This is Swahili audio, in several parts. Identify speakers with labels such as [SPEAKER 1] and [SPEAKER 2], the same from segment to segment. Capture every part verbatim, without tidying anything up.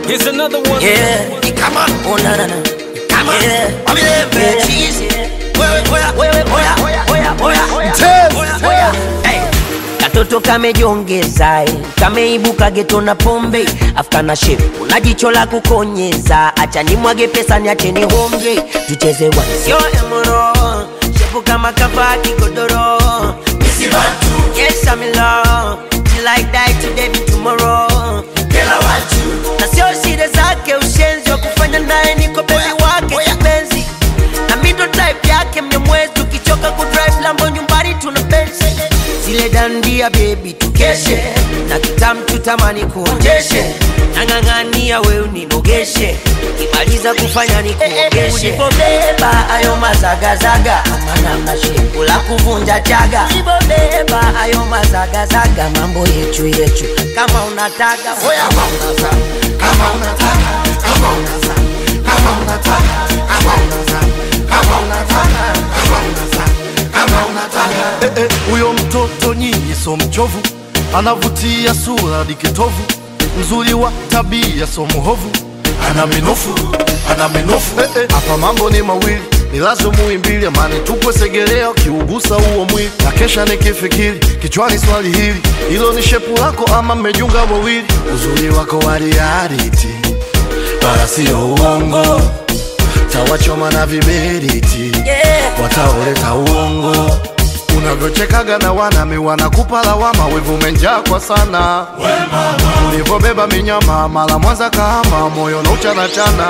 [SPEAKER 1] Here's another one.
[SPEAKER 2] Yeah, come on, oh na na na, come on. Yeah, I'm in bed, cheese. Oya, oya, oya, oya, oya, oya, oya. Hey, katoto kamejiongeza, kameibuka geto na pombe, afkana shape, una jicho la kukonyeza, acha nimwage pesa niache ni honge, tucheze one sio emoro, shepu kama kabaki godoro, missy bantu, yes I'm in love, she like that today be tomorrow, girl I want you, na sio shida zake ushenzi wa kufanya naye niko baby wake kipenzi, na middle type yake mnyamwezi, tukichoka kudrive lambo nyumbani tuna benzi, zile dandia baby tukeshe, na kitamu tutamani kuonjeshe, nang'ang'ania we uninogeshe, kimaliza kufanya ni kuogeshe, ulipobeba ayo mazagazaga, amana mashepu la kuvunja chaga, ulipobeba ayo mazagazaga, mambo yechu yechu, kama unataka oya kama unataka, kama unataka, kama unataka, kama unataka, kama unataka, kama unataka, kama unataka, kama unataka.
[SPEAKER 3] Eh eh, huyo mtoto nyinyi so mchovu, anavutia sura diketovu, mzuri wa tabia so muhovu, ana minofu, ana minofu. Eh eh, hapa mambo ni mawili, ni lazo muimbili, amani tukwe segelea, kiugusa huo mwili, na kesha nikifikiri, kichwani swali hili, hilo ni shepu lako ama mmejunga wawili, uzuri wako wa reality, wala sio uongo, tawachoma na viberiti, yeah. Wataoleta uongo, unavyochekaga na wanami wanakupa lawama, wevu menjaa kwa sana, ulivobeba minyama, mala mwanza kama, moyo na uchana chana,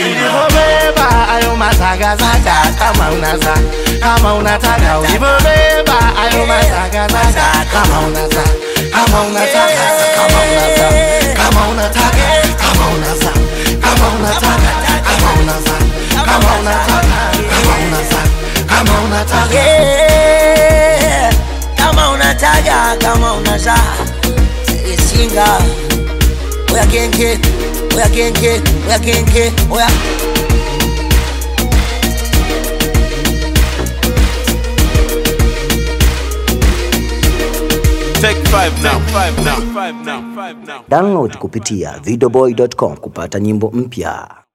[SPEAKER 3] ulivobeba ayo mazagazaga, kama unaza, kama unataka, ulivobeba ayo mazagazaga, kama unaza, kama unataka, kama unaza, kama unataka, kama unaza, kama unataka, kama unaza, kama unataka, kama unaza, kama unataka,
[SPEAKER 2] yeah, kama unataka, kama unaza, isinga, oya kenke, oya kenke, oya kenke, oya.
[SPEAKER 1] Take five now, five now, five now, five now.
[SPEAKER 4] Download kupitia videoboy dot com kupata nyimbo mpya.